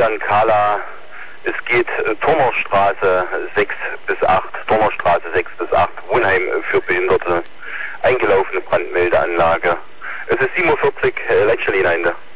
Julian Kahler. Es geht Turnerstraße 6 bis 8, Turnerstraße 6 bis 8, Wohnheim für Behinderte. Eingelaufene Brandmeldeanlage. Es ist 47, Leitstelle hinein.